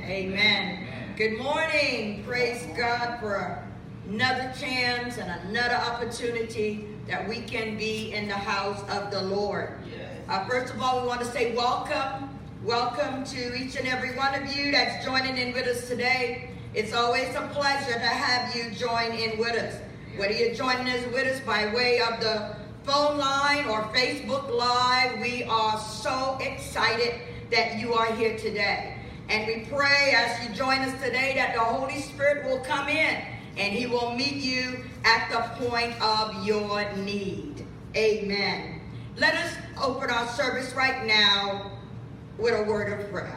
Amen. Good morning. Praise God for another chance and another opportunity that we can be in the house of the Lord. First of all, we want to say welcome. Welcome to each and every one of you that's joining in with us today. It's always a pleasure to have you join in with us. Whether you're joining us with us by way of the phone line or Facebook Live, we are so excited that you are here today. And we pray as you join us today that the Holy Spirit will come in and he will meet you at the point of your need. Amen. Let us open our service right now with a word of prayer.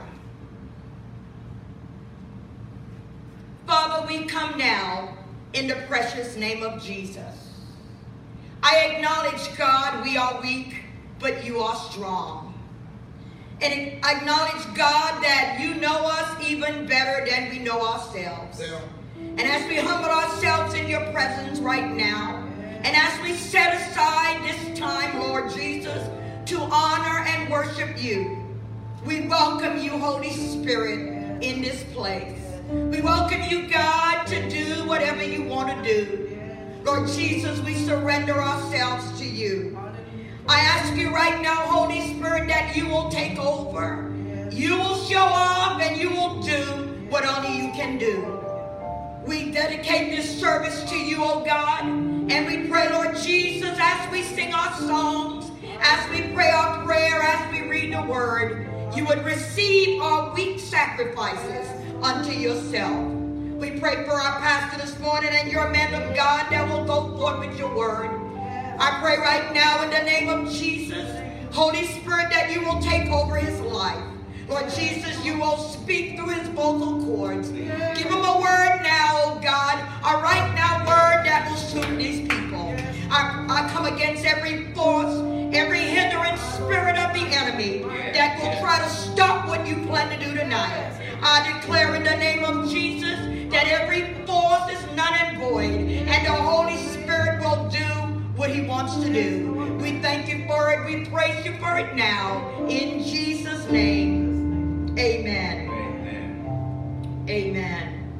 Father, we come now in the precious name of Jesus. I acknowledge, God, we are weak, but you are strong. And I acknowledge, God, that you know us even better than we know ourselves. And as we humble ourselves in your presence right now, and as we set aside this time, Lord Jesus, to honor and worship you, we welcome you, Holy Spirit, in this place. We welcome you, God, to do whatever you want to do. Lord Jesus, we surrender ourselves to you. I ask you right now, Holy Spirit, that you will take over. You will show up and you will do what only you can do. We dedicate this service to you, oh God, and we pray, Lord Jesus, as we sing our songs, as we pray our prayer, as we read the word, you would receive our weak sacrifices unto yourself. We pray for our pastor this morning and your man of God that will go forth with your word. I pray right now in the name of Jesus, Holy Spirit, that you will take over his life. Lord Jesus, you will speak through his vocal cords. Give him a word now, oh God, a right now word that will suit these people. I come against every force, every hindering spirit of the enemy that will try to stop what you plan to do tonight. I declare in the name of Jesus that every force is null and void, and the Holy Spirit will do what he wants to do. We thank you for it. We praise you for it now. In Jesus' name, amen. Amen. Amen.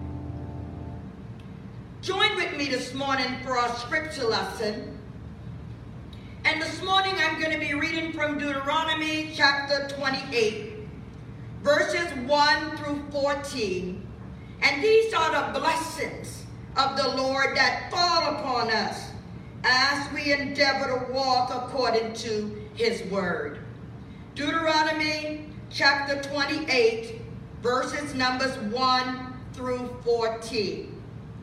Join with me this morning for our scripture lesson. And this morning I'm going to be reading from Deuteronomy chapter 28, verses 1 through 14. And these are the blessings of the Lord that fall upon us as we endeavor to walk according to his word. Deuteronomy chapter 28, verses numbers 1 through 14.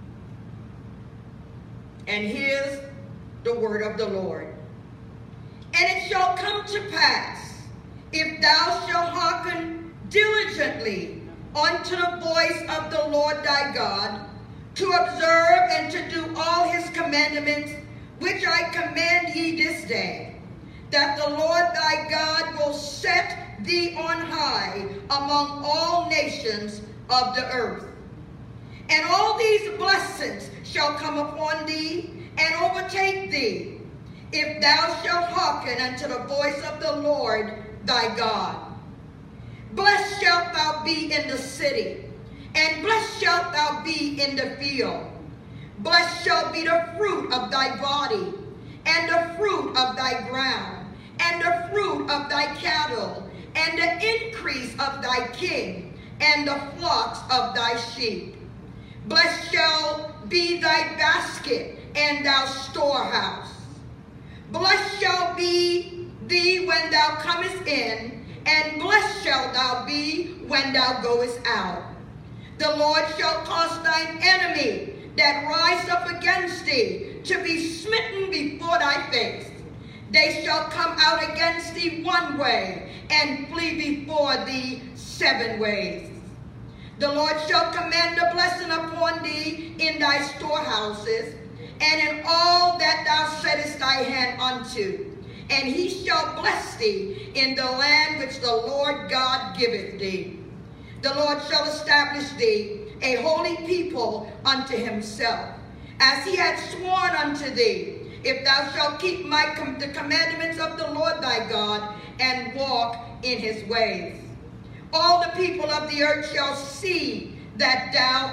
And here's the word of the Lord. And it shall come to pass, if thou shalt hearken diligently unto the voice of the Lord thy God, to observe and to do all his commandments, which I command ye this day, that the Lord thy God will set thee on high among all nations of the earth. And all these blessings shall come upon thee and overtake thee, if thou shalt hearken unto the voice of the Lord thy God. Blessed shalt thou be in the city, and blessed shalt thou be in the field. Blessed shall be the fruit of thy body, and the fruit of thy ground, and the fruit of thy cattle, and the increase of thy king, and the flocks of thy sheep. Blessed shall be thy basket, and thy storehouse. Blessed shall be thee when thou comest in, and blessed shalt thou be when thou goest out. The Lord shall cause thine enemy that rise up against thee to be smitten before thy face. They shall come out against thee one way, and flee before thee 7 ways. The Lord shall command a blessing upon thee in thy storehouses, and in all that thou settest thy hand unto. And he shall bless thee in the land which the Lord God giveth thee. The Lord shall establish thee a holy people unto himself, as he hath sworn unto thee, if thou shalt keep the commandments of the Lord thy God, and walk in his ways. All the people of the earth shall see that thou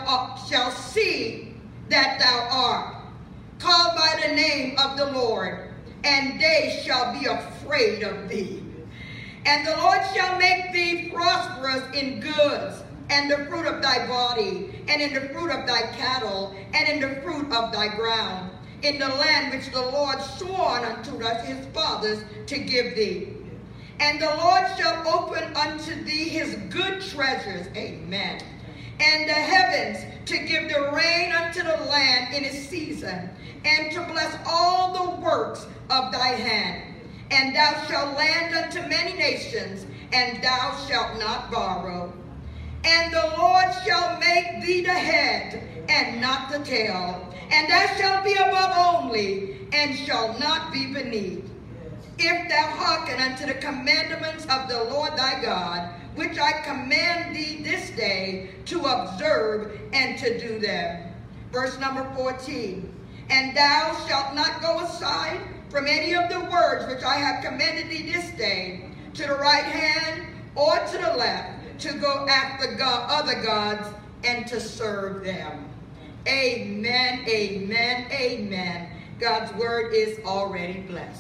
art called by the name of the Lord, and they shall be afraid of thee. And the Lord shall make thee prosperous in goods, and the fruit of thy body, and in the fruit of thy cattle, and in the fruit of thy ground, in the land which the Lord swore unto his fathers to give thee. And the Lord shall open unto thee his good treasures, amen, and the heavens, to give the rain unto the land in its season, and to bless all the works of thy hand. And thou shalt lend unto many nations, and thou shalt not borrow. And the Lord shall make thee the head, and not the tail. And thou shalt be above only, and shalt not be beneath. If thou hearken unto the commandments of the Lord thy God, which I command thee this day to observe and to do them. Verse number 14. And thou shalt not go aside from any of the words which I have commanded thee this day, to the right hand or to the left, to go after other gods and to serve them. Amen, amen, amen. God's word is already blessed.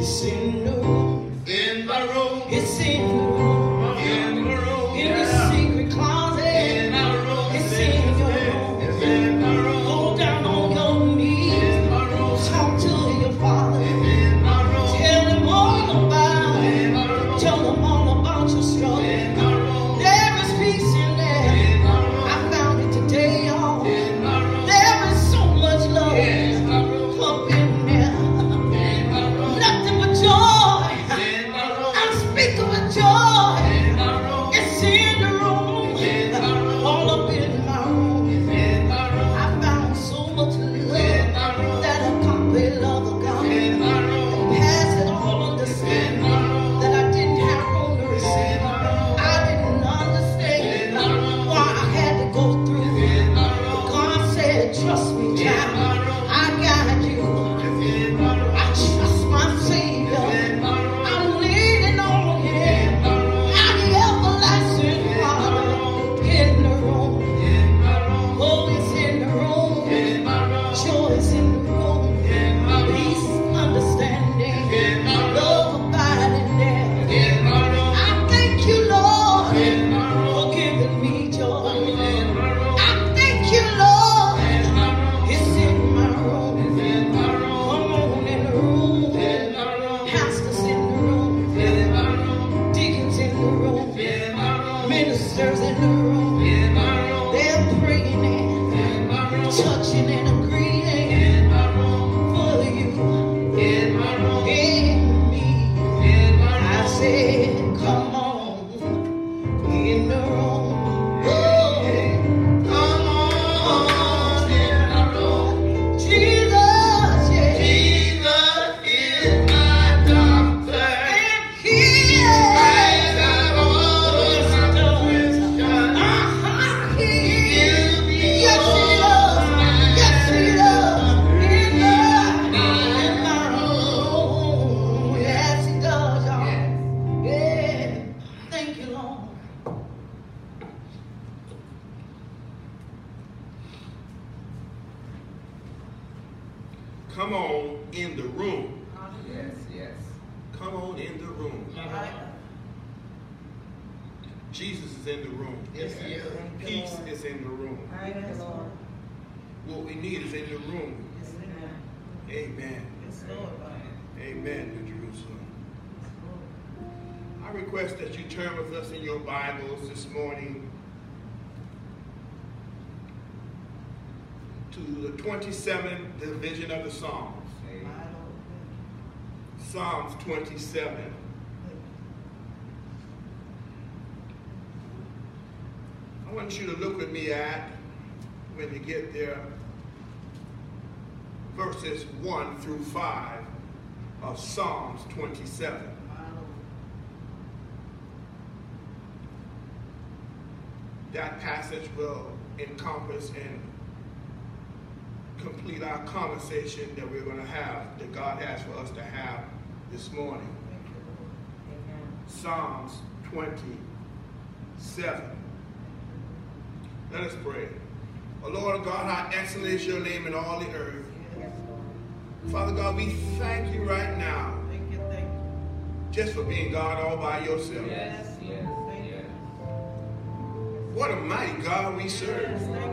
It's in the room. In my room. It's in the room. In my room. In the secret closet. In my room. It's in your room. It's in my room. Go down on your knees. In my room. Talk to your Father. In my room. Tell him all about it. In my room. Tell him all about your struggle. In my room. There is peace in there. In my room. I found it today, y'all. In my room. There is so much love In my room. up in there. In my room. Nothing but joy. In my room. Unspeakable joy. In my room. It's in the room. In my room. All up in my room. In my room. I found so much In my love room. that a complete love of God. In my room. Pass it all In understanding my room. that I didn't have room to receive. In my room. I didn't understand In my room. why I had to go through. In my room. God said, trust me, In child. my room. I got you. In my room. I trust my Savior. In my room. I'm leaning on Him. In my room. I'm the everlasting Father. In the room. In my room. Oh, it's in the room. In my room. Joy is in the room. In my room. Peace, understanding. In my room. Love abiding there. In my room. I thank you, Lord, In my room. for giving me joy. In my room. I thank you, Lord. In my room. It's in my room. In my room. Come on in the room. In my room. Pastors in the room. In my room. Deacons in the room. In my room. Ministers in the room. In my room. They're praying and In my room. touching and agreeing In my room. for you In my room. and me. In my room. I said, come on in the room. Oh, Come on in my room. Jesus, yeah. Jesus is my doctor. And He I is. have all of my questions. Uh-huh, He is. Give me Yes, He does. Yes, He does. In my room. Yes, He does, y'all. Yeah. Thank you, Lord. Come on in the room. Yes, yes. Come on in the room. Jesus is in the room. Yes, he is. Peace is in the room. What we need is in the room. Amen. Amen, New Jerusalem. I request that you turn with us in your Bibles this morning to the 27th division of the Psalms. Psalms 27. I want you to look with me at, when you get there, verses 1 through 5 of Psalms 27. That passage will encompass and complete our conversation that we're going to have, that God has for us to have this morning. Psalms 27. Let us pray. Oh Lord God, how excellent is your name in all the earth. Father God, we thank you right now just for being God all by yourself. What a mighty God we serve.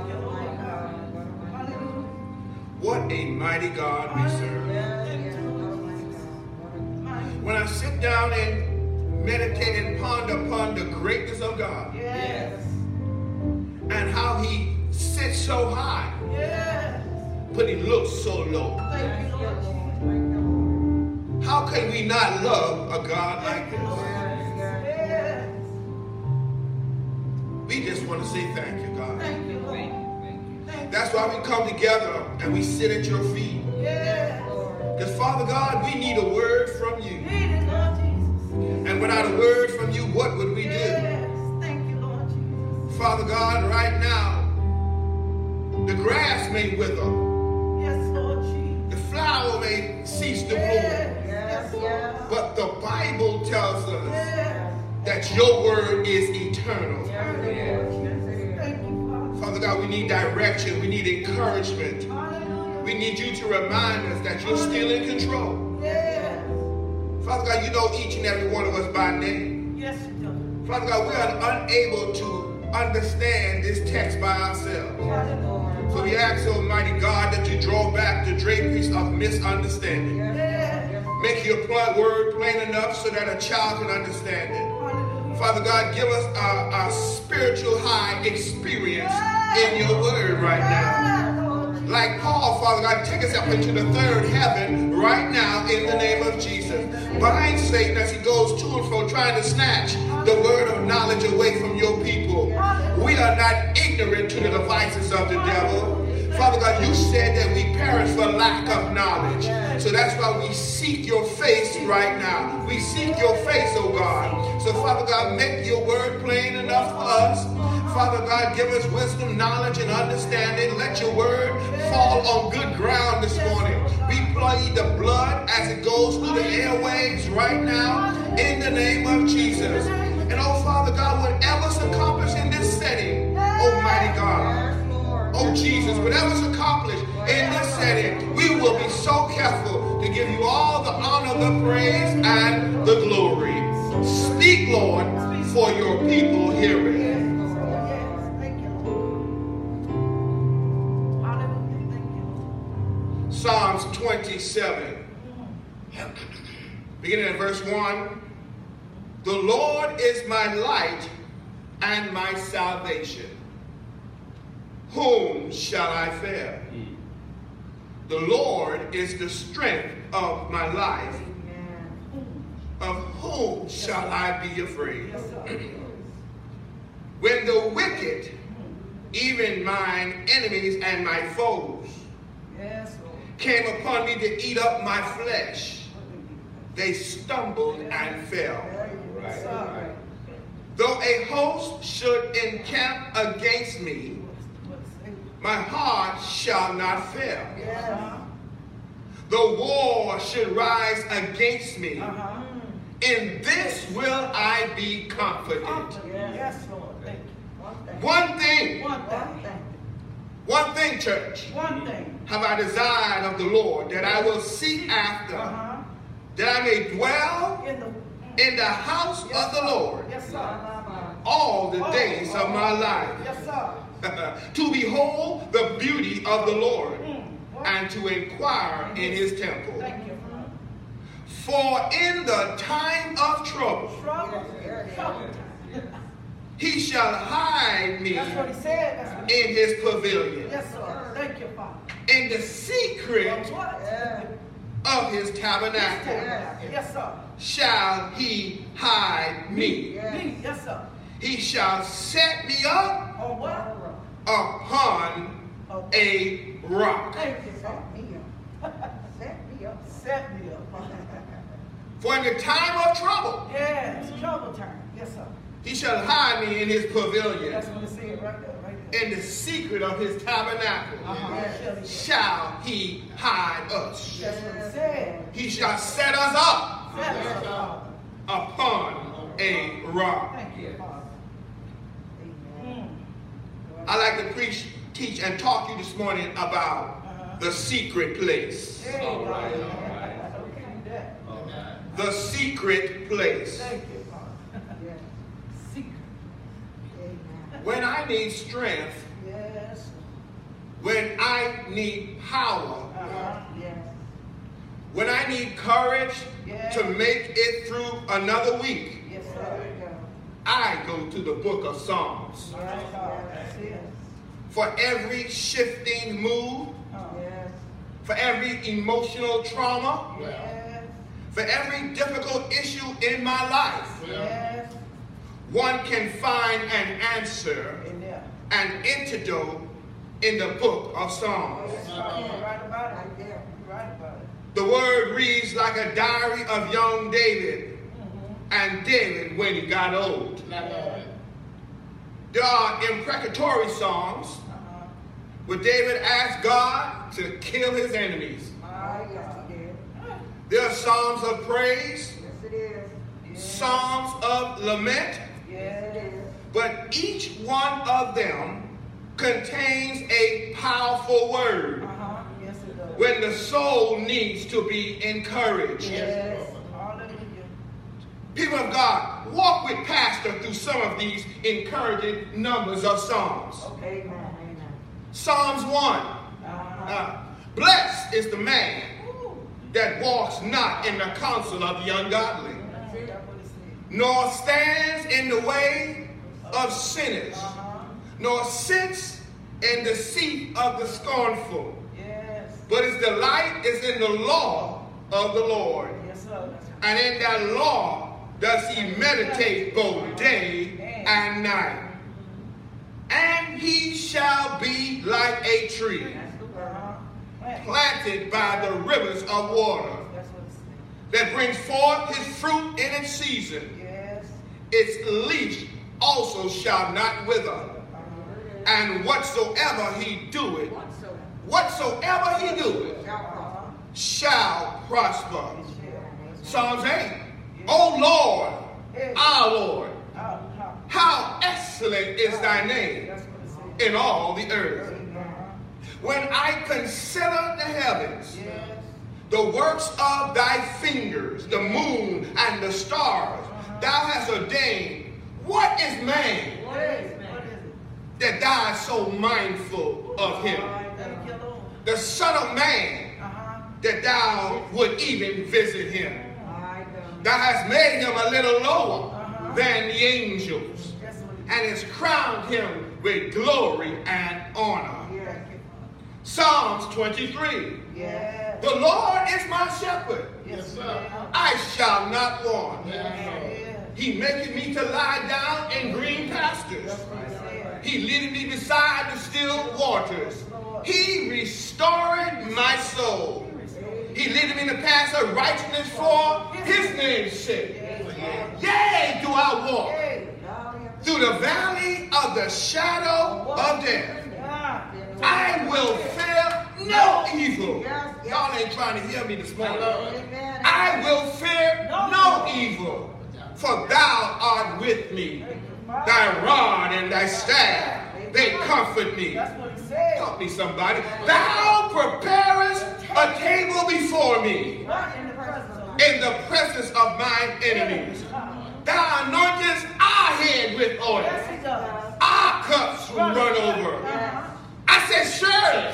What a mighty God we serve. When I sit down and meditate and ponder upon the greatness of God and how he sits so high, but he looks so low. How can we not love a God like this? We just want to say thank you, God. That's why we come together and we sit at your feet. Because Father God, we need a word from you. And without a word from you, what would we do? Father God, right now, the grass may wither. The flower may cease to bloom. But the Bible tells us that your word is eternal. Father God, we need direction. We need encouragement. We need you to remind us that you're still in control. Father God, you know each and every one of us by name. Yes, you do. Father God, we are unable to understand this text by ourselves. So we ask, Almighty God, that you draw back the draperies of misunderstanding. Make your word plain enough so that a child can understand it. Father God, give us a spiritual high experience in your word right now. Like Paul, Father God, take us up into the third heaven right now in the name of Jesus. Bind Satan as he goes to and fro trying to snatch the word of knowledge away from your people. We are not ignorant to the devices of the devil. Father God, you said that we perish for lack of knowledge. So that's why we seek your face right now. We seek your face, oh God. So Father God, make your word plain enough for us. Father God, give us wisdom, knowledge, and understanding. Let your word fall on good ground this morning. We plead the blood as it goes through the airwaves right now in the name of Jesus. And oh Father God, whatever's accomplished in this setting, Almighty God, oh Jesus, whatever's accomplished in this setting, we will be so careful to give you all the honor, the praise, and the glory. Speak, Lord, for your people hearing. Psalms 27, beginning at verse 1. The Lord is my light and my salvation. Whom shall I fear? The Lord is the strength of my life. Of whom shall I be afraid? When the wicked, even mine enemies and my foes, came upon me to eat up my flesh, they stumbled and fell. Though a host should encamp against me, my heart shall not fail. Though war should rise against me, in this will I be confident. One thing, church, have I desired of the Lord, that I will seek after, that I may dwell in the house of the Lord all the days of my life, to behold the beauty of the Lord, and to inquire in his temple. For in the time of trouble, he shall hide me in his pavilion. In the secret of his tabernacle shall he hide me. He shall set me up upon a rock. Set me up. For in the time of trouble, trouble time. Yes, sir. He shall hide me in his pavilion. That's what it said right there. In the secret of his tabernacle shall he hide us. That's what it said. He shall set us up upon a rock. Thank you, Father. I like to preach, teach, and talk to you this morning about the secret place. All right. The secret place. Thank you, Father. Secret. When I need strength, when I need power, when I need courage to make it through another week, I go to the book of Psalms. For every shifting mood, for every emotional trauma, for every difficult issue in my life, one can find an answer, an antidote in the book of Psalms. The word reads like a diary of young David and David when he got old. There are imprecatory songs where David asked God to kill his enemies. There are psalms of praise, psalms of lament, but each one of them contains a powerful word when the soul needs to be encouraged. People of God, walk with Pastor through some of these encouraging numbers of Psalms. Amen. Psalms 1. Blessed is the man that walks not in the counsel of the ungodly, nor stands in the way of sinners, nor sits in the seat of the scornful. Yes. But his delight is in the law of the Lord. Yes, sir. And in that law does he meditate both day and night. And he shall be like a tree planted by the rivers of water, That's what it says. that brings forth his fruit in its season. Yes. Its leaf also shall not wither. And whatsoever he doeth, shall prosper. Psalms 8. O Lord, our Lord, how excellent is thy name That's what it says. in all the earth. When I consider the heavens, Yes. the works of thy fingers, the moon and the stars, thou hast ordained. What is man What is it? that thou art so mindful of him? Thank you, Lord. The Son of Man that thou would even visit him. Thou hast made him a little lower than the angels, That's what it and hast crowned him with glory and honor. is. Thank you. Psalms 23. Yes. The Lord is my shepherd, Yes, I shall not want. Yes. He maketh me to lie down in green pastures. That's what it says. He leadeth me beside the still waters. He restored my soul. He leadeth me in the paths of righteousness for his name's sake. Yea, do I walk through the valley of the shadow of death. I will fear no evil. Y'all ain't trying to hear me this morning. I will fear no evil, for thou art with me. Thy rod and thy staff, they comfort me. That's what it says. Help me, somebody. Thou preparest a table before me Right in the presence of in the presence of mine enemies. Thou anointest our head with oil. Yes, he does. Our cups run over. I said, surely,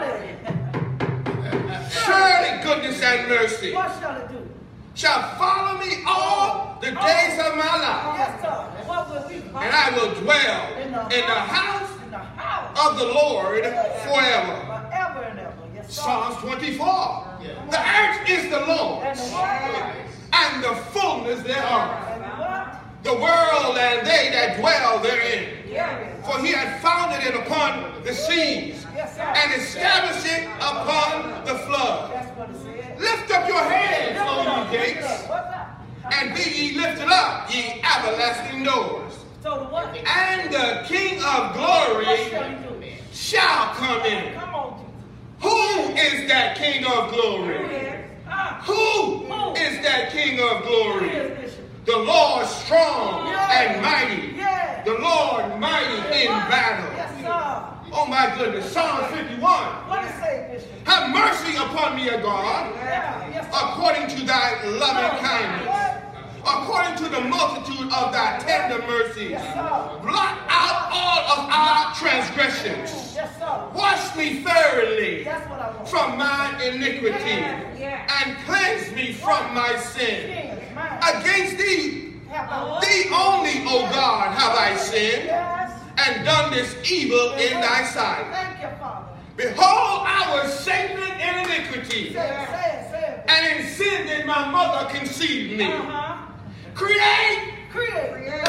surely goodness and mercy What shall it do? shall follow me all the days of my life. Yes, sir. What will we find? And I will dwell in the house In the house. of the Lord forever. Forever and ever. Yes, sir. Psalms 24. The earth is the And Lord's, the what? and the fullness thereof, And the what? the world and they that dwell therein. Yeah. For he had founded it upon the seas, Yes, sir. and established it upon the flood. That's what it said. Lift up your heads, Lift it O up, ye lift it gates, up. What's that? and be ye lifted up, ye everlasting doors. So the what? And the King of What glory shall he do? shall come in. Come on, Who is that King of Jesus. glory? Ah, Who is that King of who glory? is Bishop? The Lord strong Yeah. and mighty. Yeah. The Lord mighty in battle. Yes, sir. Oh my goodness. Psalm 51. What it say, Bishop? Have mercy upon me, O God, Yeah. Yes, sir. according to thy loving kindness, according to the multitude of thy tender mercies. Yes, sir. Blot out all of our transgressions. Yes, sir. Wash me thoroughly That's what I want. from my iniquity, Yeah. and cleanse me from my sin. King is mine. Against thee, Have I- thee only, O God, have I sinned, Yes. and done this evil in thy sight. Thank you, Father. Behold, I was shapen in iniquity, Say it. and in sin did my mother conceive me. Uh-huh. Create Create.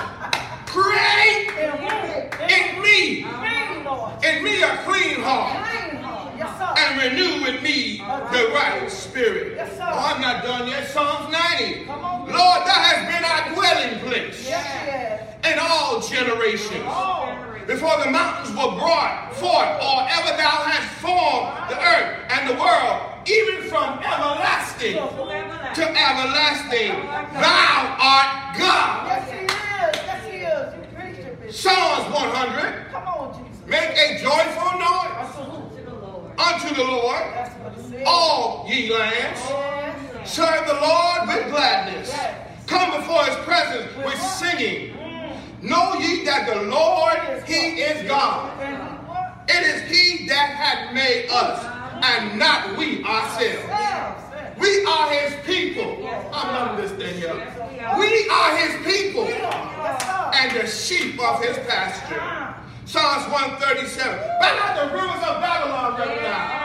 Create In who? in me, Me, Lord. in me a clean heart, Clean heart. Yes, sir. and renew with me the right spirit. Yes, sir. Oh, I'm not done yet. Psalms 90. Come on. Lord, thou hast been our dwelling place Yes, yes. in all generations. Oh. Before the mountains were brought forth, or ever thou hast formed the earth and the world, even from everlasting to everlasting, thou art God. Yes, he is. Yes, he is. You preach it, Bishop. Psalms 100. Come on, Jesus. Make a joyful noise Unto who? unto the Lord, That's what it says. all ye lands. Yes. Serve the Lord with gladness. Yes. Come before his presence with singing. Know ye that the Lord, he is God. It is he that hath made us, and not we ourselves. We are his people. I'm loving this thing here. We are his people and the sheep of his pasture. Psalms 137. But not the rivers of Babylon right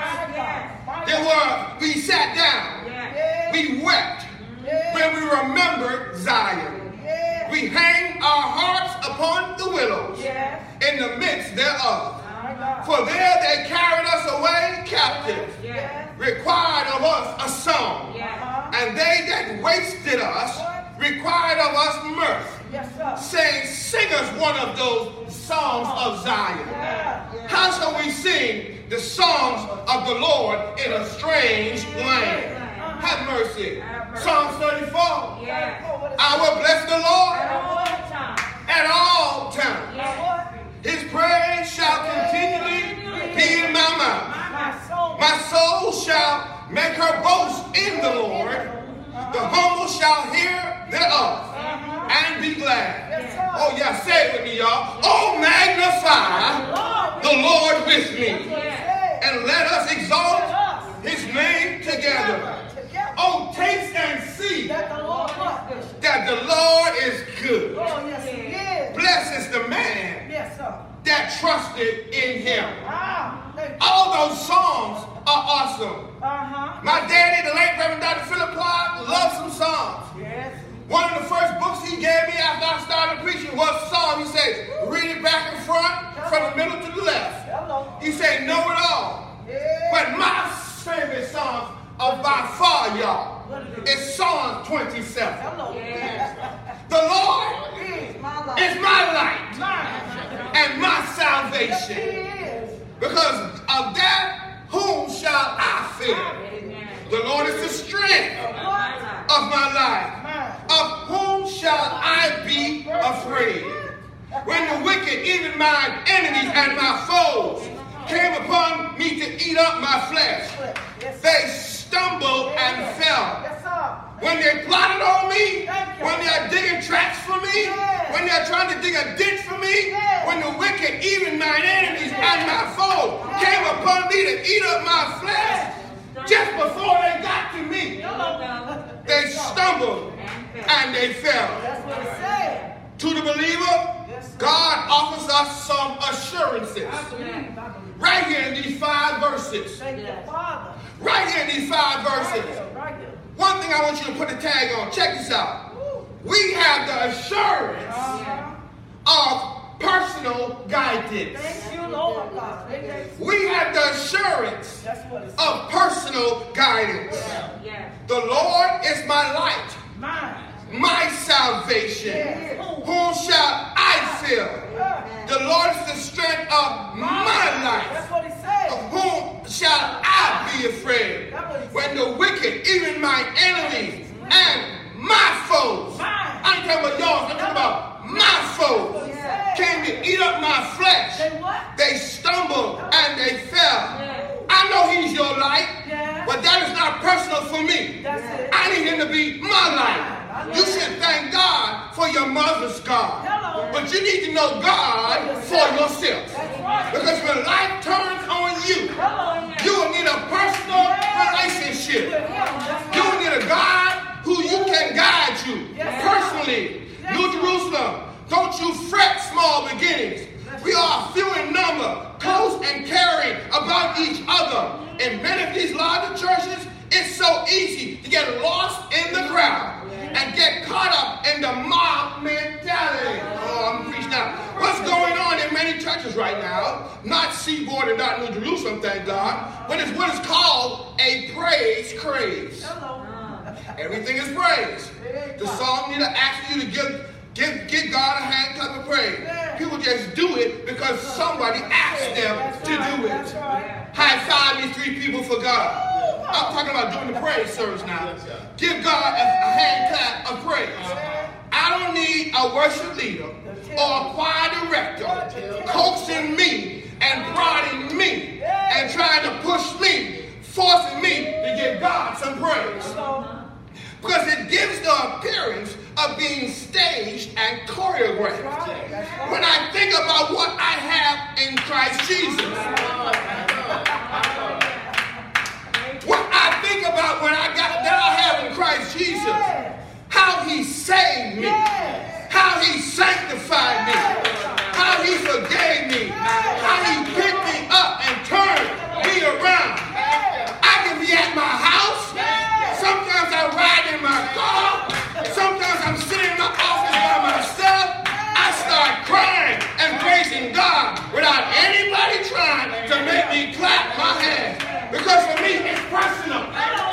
now. We sat down. We wept when we remembered Zion. We hang our hearts upon the willows in the midst thereof. For there they carried us away captive, required of us a song, and they that wasted us required of us mirth, saying, sing us one of those songs of Zion. How shall we sing the songs of the Lord in a strange land? Have mercy. Psalm 34. I will bless the Lord at all times. His praise shall continually be in my mouth. My soul shall make her boast in the Lord. The humble shall hear thereof and be glad. Oh yeah, say it with me, y'all. Oh, magnify the Lord with me, and let us exalt his name together. Oh, taste and see that the Lord is good. Blessed is the man that trusted in him. All those songs are awesome. My daddy, the late Reverend Dr. Philip Clark, loved some songs. One of the first books he gave me after I started preaching was a song. He said, read it back and front, from the middle to the left. He said, know it all. But my favorite song by far, y'all, is Psalm 27. The Lord is my light and my salvation. Because of that, whom shall I fear? The Lord is the strength of my life. Of whom shall I be afraid? When the wicked, even mine enemies and my foes, came upon me to eat up my flesh, they stumbled and fell. When they plotted on me, when they're digging tracks for me, when they're trying to dig a ditch for me, when the wicked, even mine enemies and my foes, came upon me to eat up my flesh, just before they got to me, they stumbled and they fell. To the believer, God offers us some assurances. Right here in these 5 verses. Right here in these 5 verses. One thing I want you to put a tag on. Check this out. We have the assurance of personal guidance. We have the assurance of personal guidance. The Lord is my light, my salvation. Whom shall I fear? The Lord is the strength of my life. Of whom shall I be afraid? When the wicked, even my enemies and my foes, I ain't talking about y'all, I'm talking about my foes, came to eat up my flesh. They stumbled and they fell. I know he's your light, but that is not personal for me. I need him to be my light. You should thank God for your mother's God. But you need to know God for yourself. Because when life turns on you, you will need a personal relationship. You will need a God who you can guide you personally. New Jerusalem, don't you fret small beginnings. We are few in number, close and caring about each other. In many of these larger churches, it's so easy to get lost in the crowd and get caught up in the mob mentality. Oh, I'm preaching now. What's going on in many churches right now, not Seaboard and not New Jerusalem, thank God, but it's what is called a praise craze. Everything is praise. The song leader asks you to give God a hand clap of praise. People just do it because somebody asked them to do it. High five these 3 people for God. I'm talking about doing the praise service now. Give God a hand clap of praise. I don't need a worship leader or a choir director coaxing me and prodding me and trying to push me, forcing me to give God some praise. Because it gives the appearance of being staged and choreographed. When I think about what I have in Christ Jesus, what I think about what I got that I have in Christ Jesus, how he saved me, how he sanctified me, how he forgave me, how he picked me up and turned me around. I can be at my house. Sometimes I ride in my car. Sometimes I'm sitting in my office by myself. I start crying and praising God without anybody trying to make me clap my hands. Because for me, it's personal.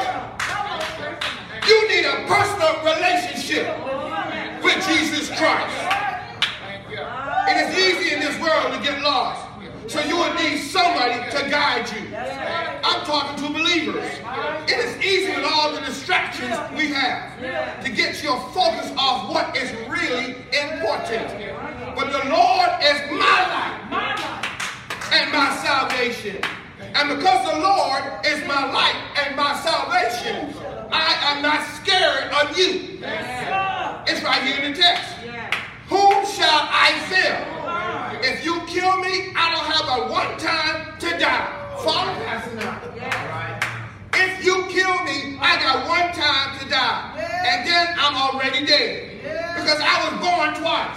You need a personal relationship with Jesus Christ. It is easy in this world to get lost. So you will need somebody to guide you. I'm talking to believers. It is easy with all the distractions we have to get your focus off what is really important. But the Lord is my light and my salvation. And because the Lord is my light and my salvation, I am not scared of you. It's right here in the text. Whom shall I fear? If you kill me, I don't have but one time to die. Follow Pastor now. If you kill me, I got one time to die. And then I'm already dead. Because I was born twice.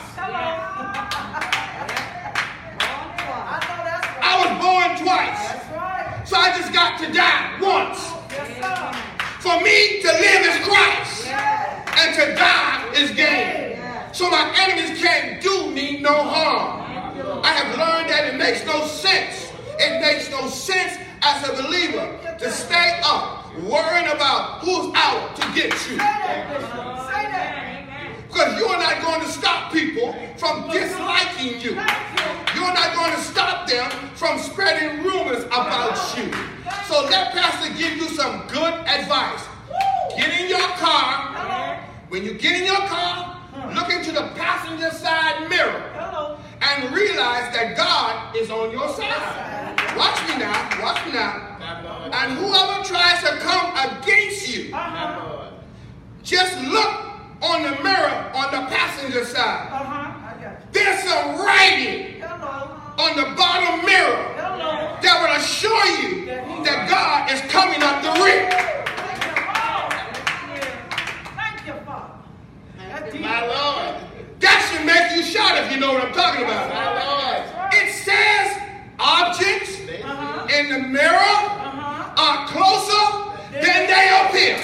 I was born twice. So I just got to die once. For me to live is Christ. And to die is gain. So my enemies can't do me no harm. I have learned that it makes no sense. It makes no sense as a believer to stay up worrying about who's out to get you. Because you're not going to stop people from disliking you. You're not going to stop them from spreading rumors about you. So let Pastor give you some good advice. Get in your car. When you get in your car, look into the passenger side mirror and realize that God is on your side. Watch me now. Watch me now. And whoever tries to come against you, just look on the mirror on the passenger side. There's some writing on the bottom mirror that will assure you that God is coming up the rear. My Lord. That should make you shout if you know what I'm talking about. My Lord. It says objects in the mirror are closer than they appear.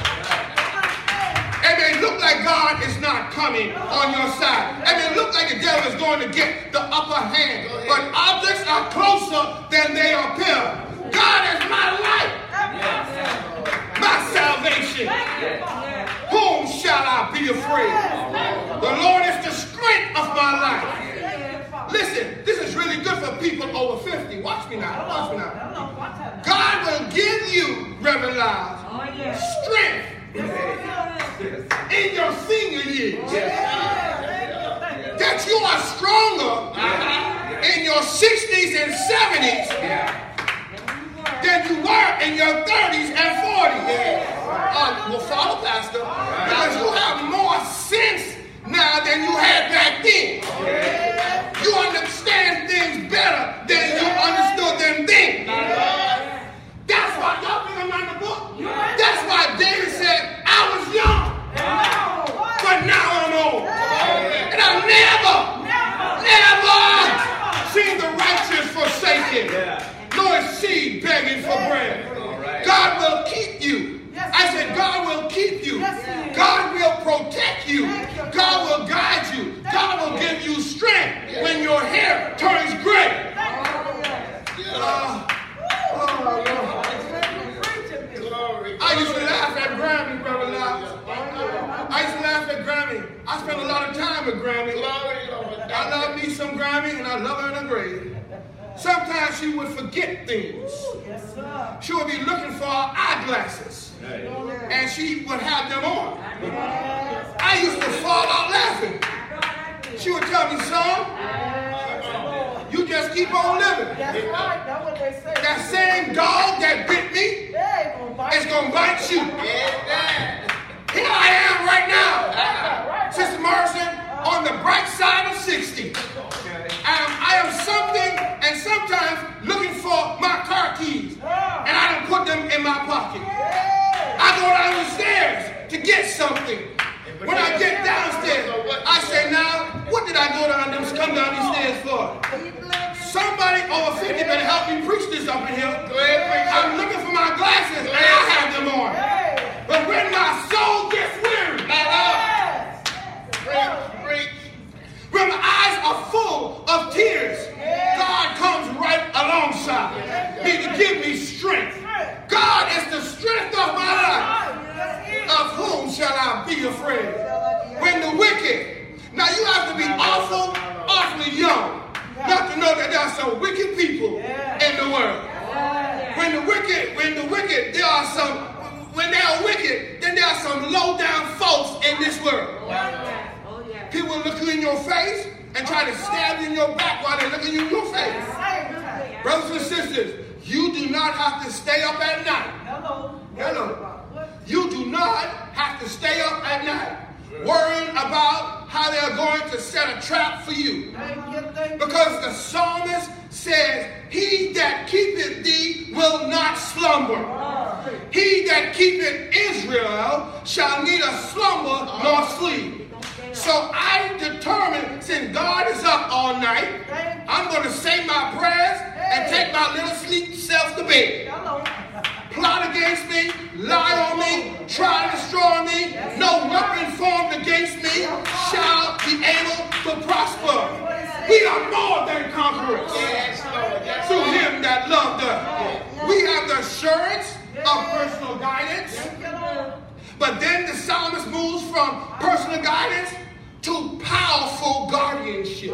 And they look like God is not coming on your side. And they look like the devil is going to get the upper hand. But objects are closer than they appear. God is my light, my salvation. Whom shall I be afraid? The Lord is the strength of my life. Listen, this is really good for people over 50. Watch me now. Watch me now. God will give you, Reverend Lyles, strength in your senior years. That you are stronger in your 60s and 70s than you were in your 30s and 40s. Well, follow, Pastor, because you have more sense now than you had back then. You understand things better than you understood them then. That's why y'all think I'm not in the book. That's why David said, I was young, but now I'm old. And I've never seen the righteous forsaken, nor his seed begging for bread. God will keep you. I said, God will keep you. God will protect you. God will guide you. God will give you strength when your hair turns gray. I used to laugh at Grammy, Brother Lyles. I used to laugh at Grammy. I spent a lot of time with Grammy. I love me some Grammy, and I love her in the grave. Sometimes she would forget things. She would be looking for her eyeglasses. And she would have them on. I used to fall out laughing. She would tell me, son, you just keep on living. That same dog that bit me is going to bite you. Here I am right now, Sister Morrison, on the bright side of 60. I am something and sometimes looking for my car keys, and I don't put them in my pocket. I go down the stairs to get something. When I get downstairs, I say, now, what did I come down these stairs for? Somebody over 50 better help me preach this up in here. I'm looking for my glasses, and I have them on. But when my soul gets weary, when my eyes are full of tears, God comes right alongside me to give me strength. God is the strength of my life. Of whom shall I be afraid? When the wicked, now you have to be awfully young not to know that there are some wicked people in the world. When they are wicked, then there are some low down folks in this world. People will look you in your face and try to stab you in your back while they're looking you in your face. Brothers and sisters, you do not have to stay up at night. Hello. You do not have to stay up at night worrying about how they're going to set a trap for you. Because the psalmist says, he that keepeth thee will not slumber. He that keepeth Israel shall neither slumber nor sleep. So I determined, since God is up all night, I'm going to say my prayers and take my little sleep self to bed. Plot against me, lie on me, try to destroy me. No weapon formed against me shall be able to prosper. We are more than conquerors through him that loved us. We have the assurance of personal guidance. But then the psalmist moves from personal guidance to powerful guardianship.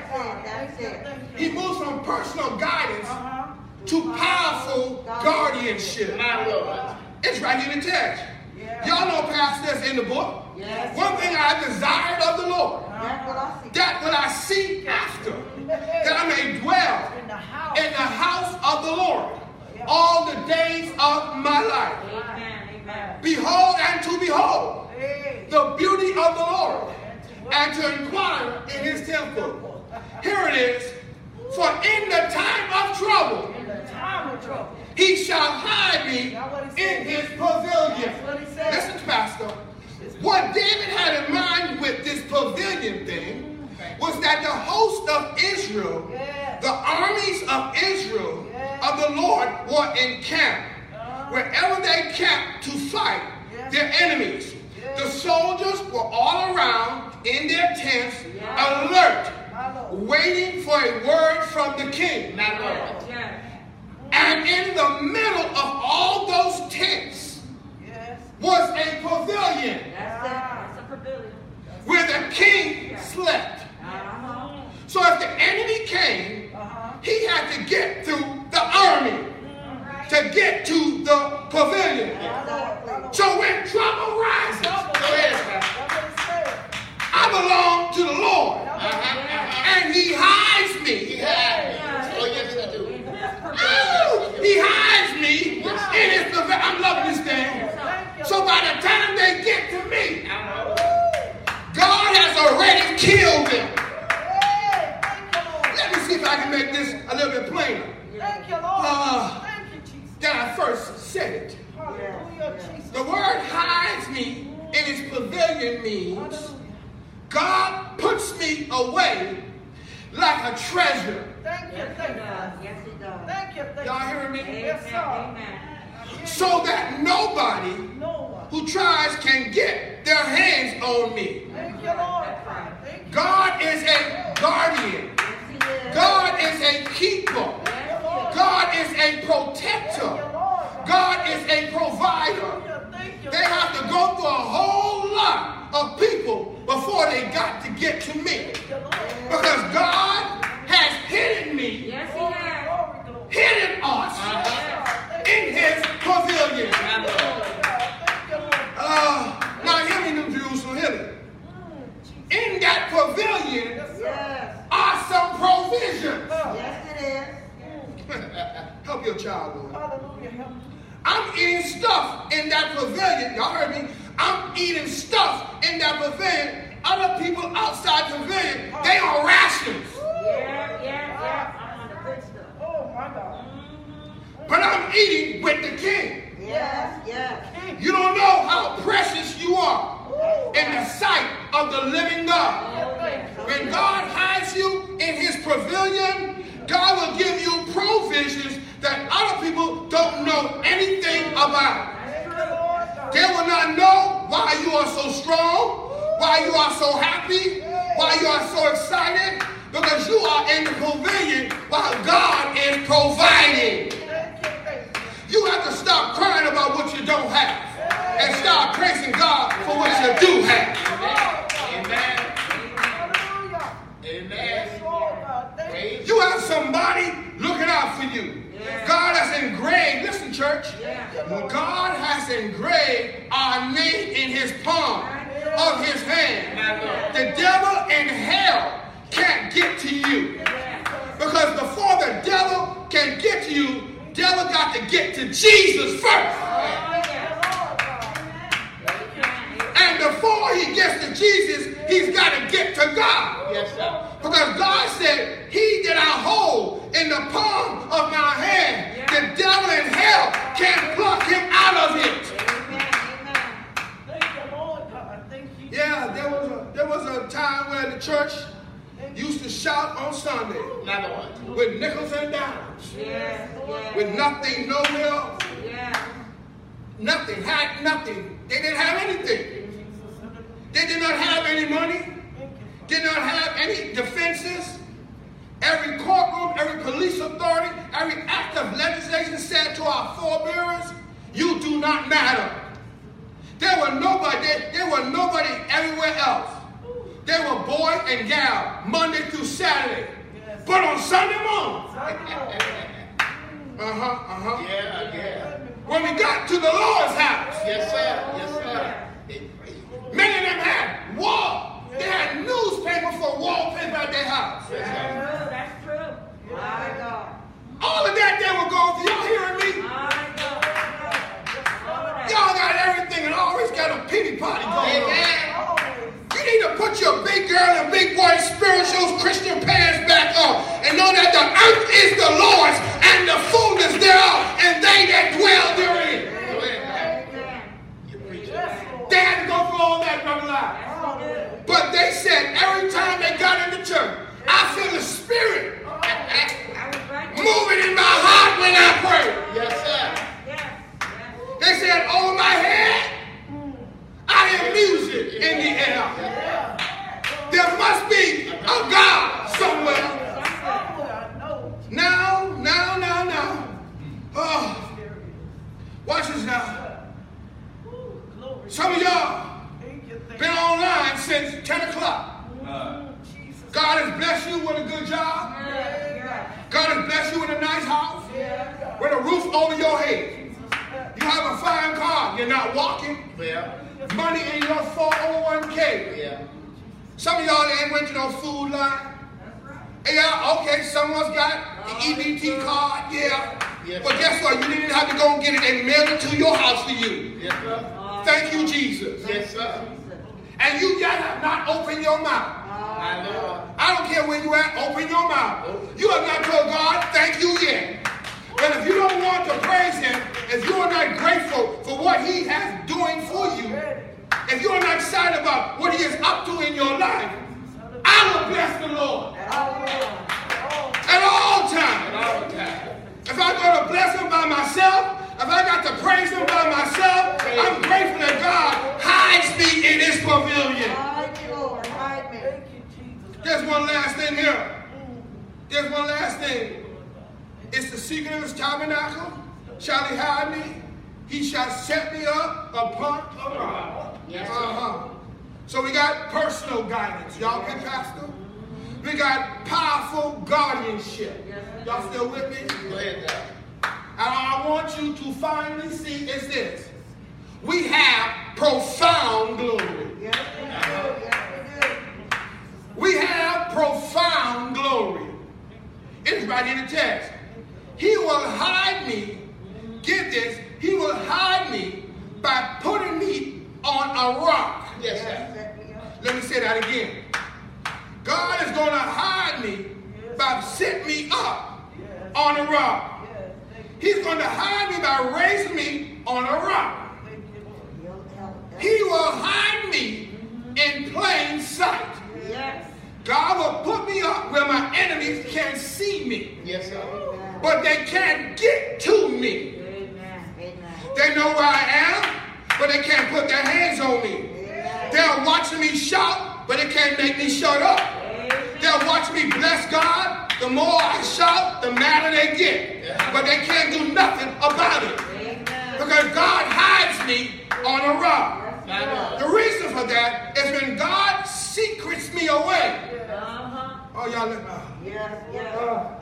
He moves from personal guidance to powerful guardianship. It's right in the text. Y'all know past this in the book. One thing I desired of the Lord, that will I seek after, that I may dwell in the house of the Lord all the days of my life. Behold and to behold the beauty of the Lord, and to inquire in his temple. Here it is. For in the time of trouble, he shall hide me in his pavilion. Listen, Pastor. What David had in mind with this pavilion thing was that the host of Israel, the armies of Israel, of the Lord, were encamped. Wherever they camped to fight their enemies. The soldiers were all around in their tents, alert, waiting for a word from the king. And in the middle of all those tents was a pavilion where the king slept. So if the enemy came, he had to get through the army to get to the pavilion. So when trouble rises, I belong to the Lord. And he hides me. He hides me in his pavilion. I'm loving this thing. So by the time they get to me, God has already killed them. Let me see if I can make this a little bit plainer. Thank you, Lord. Than I first said it. The word hides me in his pavilion means God puts me away like a treasure. Thank you, thank you. Yes, it does. Thank you, thank you. Y'all hearing me? Yes, sir. Amen. So that nobody who tries can get their hands on me. Thank you, Lord. Thank you. God is a guardian. God is a keeper. God is a protector. God is a provider. They have to go through a whole lot of people before they got to get to me. Because God has hidden me, Yes, he has. hidden us in his pavilion. Now hear me, New Jerusalem, hear me. In that pavilion Yes. are some provisions. Yes, it is. Help your child, Lord. Hallelujah. I'm eating stuff in that pavilion. Y'all heard me? I'm I'm eating stuff in that pavilion. Other people outside the pavilion, they on rations. Yeah. I'm on the good stuff. Oh, my God. But I'm eating with the king. Yes. You don't know how precious you are in the sight of the living God. When God hides you in his pavilion, God will give you provisions that other people don't know anything about. They will not know why you are so strong, why you are so happy, why you are so excited, because you are in the pavilion while God is providing. You have to stop crying about what you don't have and start praising God for what you do have. Amen. You have somebody looking out for you. God has engraved, listen church, God has engraved our name in his palm of his hand. The devil in hell can't get to you. Because before the devil can get to you, devil got to get to Jesus first. And before he gets to Jesus, he's got to get to God. Yes, sir. Because God said, he that I hold in the palm of my hand, the devil in hell can't pluck him out of it. Thank you, Lord God. Thank you. Yeah, there was a time where the church used to shout on Sunday Another one. with nickels and dimes, with nothing, no milk, nothing, had nothing. They didn't have anything. They did not have any money, did not have any defenses. Every courtroom, every police authority, every act of legislation said to our forebearers, you do not matter. There were nobody everywhere else. They were boy and gal, Monday through Saturday. But on Sunday morning, Yeah. when we got to the Lord's house, Yes, sir. Yes, sir. many of them had wall. They had newspaper for wallpaper at their house. That's true. My God. All of that they were going through. Y'all hearing me? Y'all got everything and always got a pity party going on. You need to put your big girl and big boy spiritual Christian pants back on and know that the earth is the Lord's and the fullness thereof and they that dwell therein. They had to go through all that, brother Lyle. But they said every time they got in the church, I feel the Spirit moving in my heart when I pray. Yes, sir. They said, over my head, I hear music in the air. There must be a God somewhere. Now. Oh, watch this now. Some of y'all been online since 10 o'clock. God has blessed you with a good job. God has blessed you with a nice house. With a roof over your head. You have a fine car. You're not walking. Money in your 401k. Yeah. Some of y'all ain't went to no food line. Yeah, okay, someone's got the EBT card, yeah. Yes, But guess what? You didn't have to go and get it and mail it to your house for you. Yes, sir. Thank you, Jesus. Yes, sir. And you yet have not opened your mouth. My Lord. I don't care where you at, open your mouth. You have not told God, thank you yet. But if you don't want to praise him, if you are not grateful for what he has doing for you, if you are not excited about what he is up to in your life, I will bless the Lord. At all times. If I got to bless him by myself, if I got to praise him by myself, I'm grateful that God hides me in his pavilion. There's one last thing here. There's one last thing. It's the secret of his tabernacle. Shall he hide me? He shall set me up upon a rock. So we got personal guidance. Y'all get Pastor? We got powerful guardianship. Y'all still with me? Go ahead, now. And I want you to finally see is this. We have profound glory. We have profound glory. It's right in the text. He will hide me. Get this. He will hide me by putting me on a Yes, sir. Let me say that again. God is going to hide me by setting me up on a rock. He's going to hide me by raising me on a rock. He will hide me in plain sight. Yes. God will put me up where my enemies can't see me. Yes, sir. But they can't get to me. Amen. Amen. They know where I am, but they can't put their hands on me. They're watching me shout, but they can't make me shut up. They'll watch me bless God. The more I shout, the madder they get. But they can't do nothing about it. Because God hides me on a rock. The reason for that is when God secrets me away. Oh, y'all let me. Yes, yes.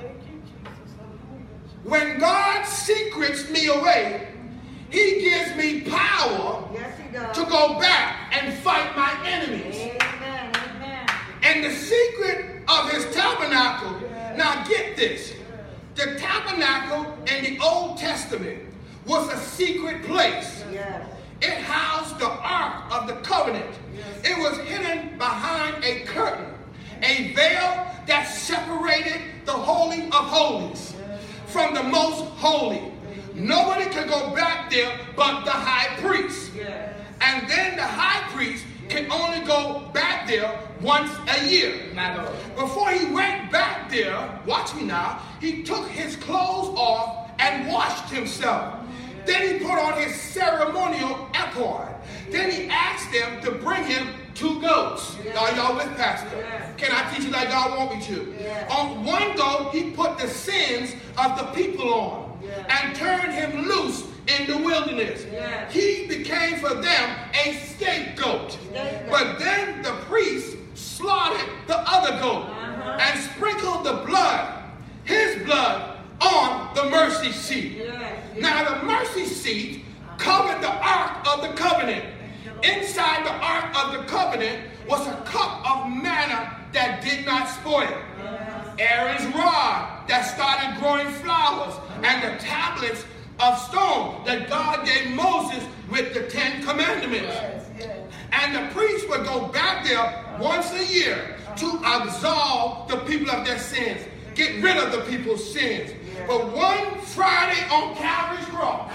When God secrets me away, He gives me power Yes, he does. to go back and fight my enemies. Amen. Amen. And the secret of His tabernacle, now get this, the tabernacle in the Old Testament was a secret place. Yes. It housed the Ark of the Covenant. It was hidden behind a curtain, a veil that separated the Holy of Holies from the Most Holy. Nobody could go back there but the high priest. Yes. And then the high priest can only go back there once a year. Before he went back there, watch me now, he took his clothes off and washed himself. Then he put on his ceremonial ephod. Then he asked them to bring him 2 goats. Are y'all with Pastor? Can I teach you like God want me to? On one goat, he put the sins of the people on and turned him loose in the wilderness. He became for them a scapegoat. But then the priest slaughtered the other goat and sprinkled the blood, his blood, on the mercy seat. Now the mercy seat covered the Ark of the Covenant. Inside the Ark of the Covenant was a cup of manna that did not spoil. Aaron's rod that started growing flowers, and the tablets of stone that God gave Moses with the 10 commandments. And the priest would go back there once a year to absolve the people of their sins, get rid of the people's sins. But one Friday on Calvary's cross,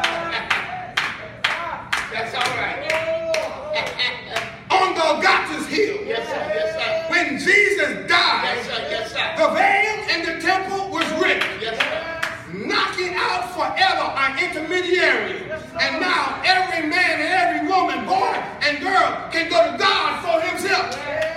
that's all right, on Golgotha's hill, when Jesus died, the veil in the temple was ripped, knocking out forever an intermediary. And now every man and every woman, boy and girl, can go to God for himself.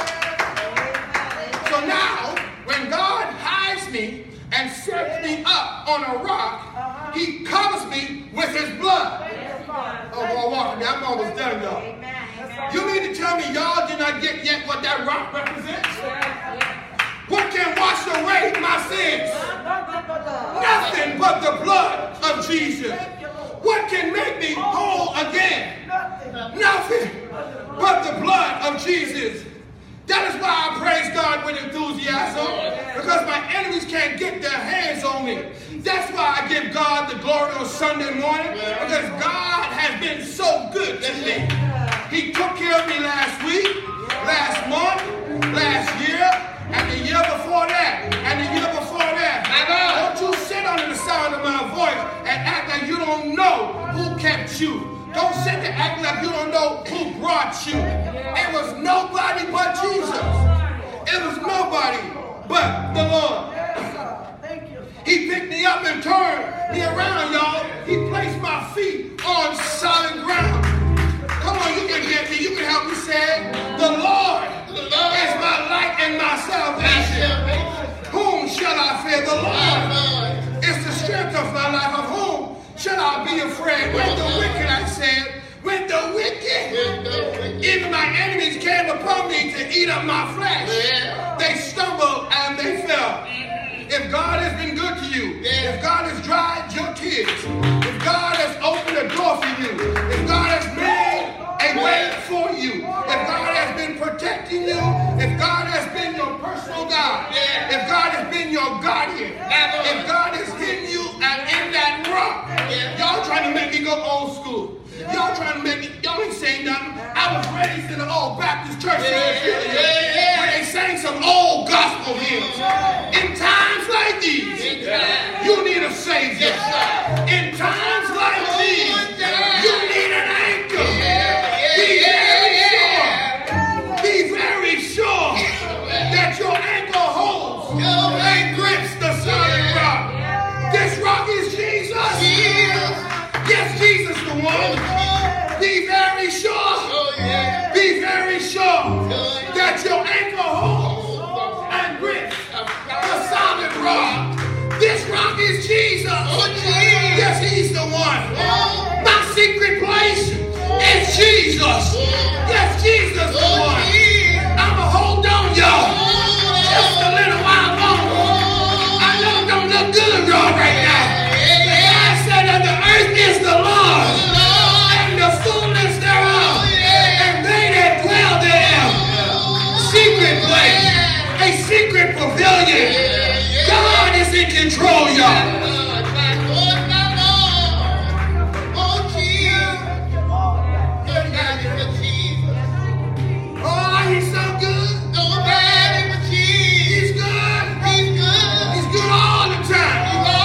So now, when God hides me and sets me up on a rock, He covers me with His blood. Oh, boy, walk me. I'm almost done, y'all. You mean to tell me y'all did not get yet what that rock represents? What can wash away my sins? Nothing but the blood of Jesus. What can make me whole again? Nothing but the blood of Jesus. That is why I praise God with enthusiasm, because my enemies can't get their hands on me. That's why I give God the glory on Sunday morning, because God has been so good to me. He took care of me last week, last month, last year, and the year before that, and the year before that. Don't you sit under the sound of my voice and act like you don't know who kept you. Don't sit there acting like you don't know who brought you. It was nobody but Jesus. It was nobody but the Lord. He picked me up and turned me around, y'all. He placed my feet on solid ground. Come on, you can get me. You can help me say it. The Lord is my light and my salvation. Whom shall I fear? The Lord is the strength of my life. Of whom shall I be afraid? When the wicked, I said, when the wicked, even my enemies came upon me to eat up my flesh, they stumbled and they fell. If God has been good to you, if God has dried your tears, if God has opened a door for you, if God has made a way for you, if God has been protecting you, if God has been your personal God, if God has been your guardian, if God has hidden you and in that rock, y'all trying to make me go old school. Y'all trying to make me, y'all ain't saying nothing. I was raised in an old Baptist church where they sang some old gospel hymns. In times like these, you need a Savior. In times like these, you need an anchor. Be very sure that your anchor holds and grips the solid rock. This rock is Jesus. Yes, Jesus the one. Be very sure. Be very sure that your anchor holds and grips the solid rock. This rock is Jesus. Yes, he's the one. My secret place is Jesus. Yes, Jesus the one. I'ma hold on, y'all, just a little while longer. I know it don't look good, y'all, right now. The God said that the earth is the Lord's and the fullness thereof, and they that dwell there. Secret place, a secret pavilion. God is in control, y'all. Oh, he's so good. He's good. He's good all the time.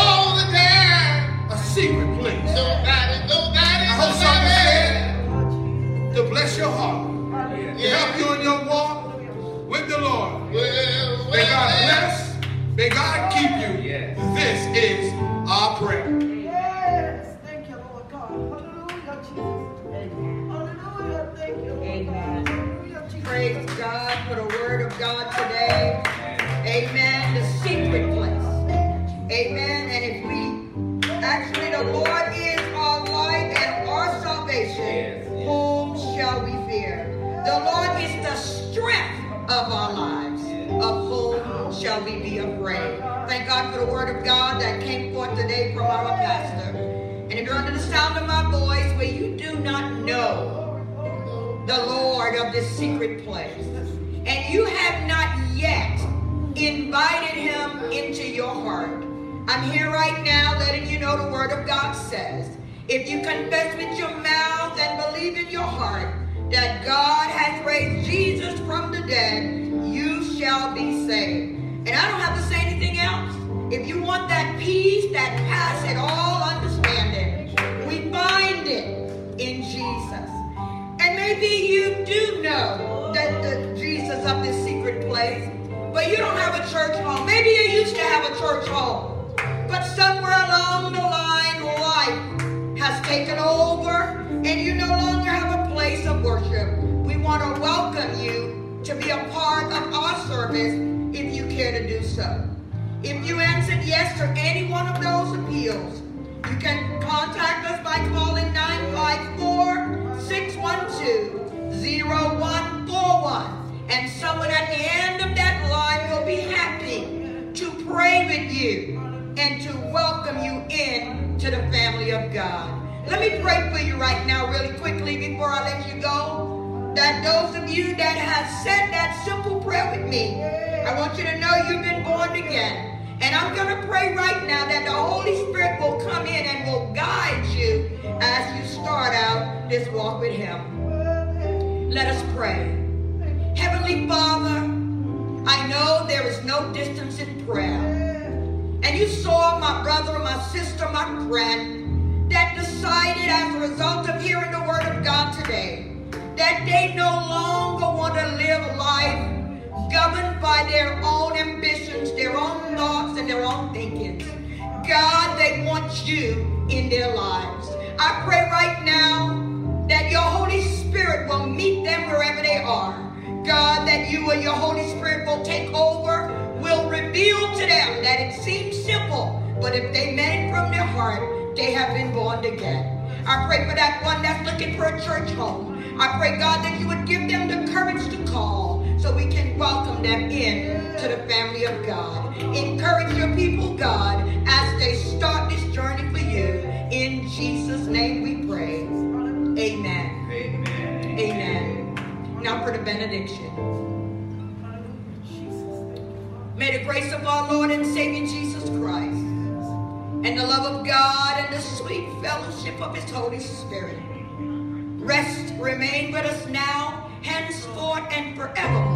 A secret place. I hope something said to bless your heart, to help you in your walk with the Lord. May God bless. May God keep you. This is our prayer. Yes. Thank you, Lord God. Hallelujah, Jesus. Hallelujah. Thank you, Lord God. Hallelujah, Jesus. Praise God for the word of God today. Amen. The secret place. Amen. And if we, actually the Lord is our light and our salvation, whom shall we fear? The Lord is the strength of our lives. Of whom shall we be afraid? Thank God for the word of God that came forth today from our pastor. And if you're under the sound of my voice where you do not know the Lord of this secret place, and you have not yet invited him into your heart, I'm here right now letting you know the word of God says, if you confess with your mouth and believe in your heart that God has raised Jesus from the dead, you shall be saved. And I don't have to say anything else. If you want that peace that passes all understanding, we find it in Jesus. And maybe you do know that the Jesus of this secret place, but you don't have a church home. Maybe you used to have a church home, but somewhere along the line, life has taken over, and you no longer have a place of worship. We want to welcome you to be a part of our service if you care to do so. If you answered yes to any one of those appeals, you can contact us by calling 954-612-0141, and someone at the end of that line will be happy to pray with you and to welcome you in to the family of God. Let me pray for you right now really quickly before I let you go. That those of you that have said that simple prayer with me, I want you to know you've been born again. And I'm going to pray right now that the Holy Spirit will come in and will guide you as you start out this walk with him. Let us pray. Heavenly Father, I know there is no distance in prayer. And you saw my brother, my sister, my friend that decided as a result of hearing the word of God today that they no longer want to live life governed by their own ambitions, their own thoughts, and their own thinkings. God, they want you in their lives. I pray right now that your Holy Spirit will meet them wherever they are. God, that you and your Holy Spirit will take over, will reveal to them that it seems simple, but if they meant it from their heart, they have been born again. I pray for that one that's looking for a church home. I pray, God, that you would give them the courage to call so we can welcome them in to the family of God. Encourage your people, God, as they start this journey for you. In Jesus' name we pray. Amen. Amen. Amen. Now for the benediction. May the grace of our Lord and Savior Jesus Christ and the love of God and the sweet fellowship of his Holy Spirit rest, remain with us now forevermore.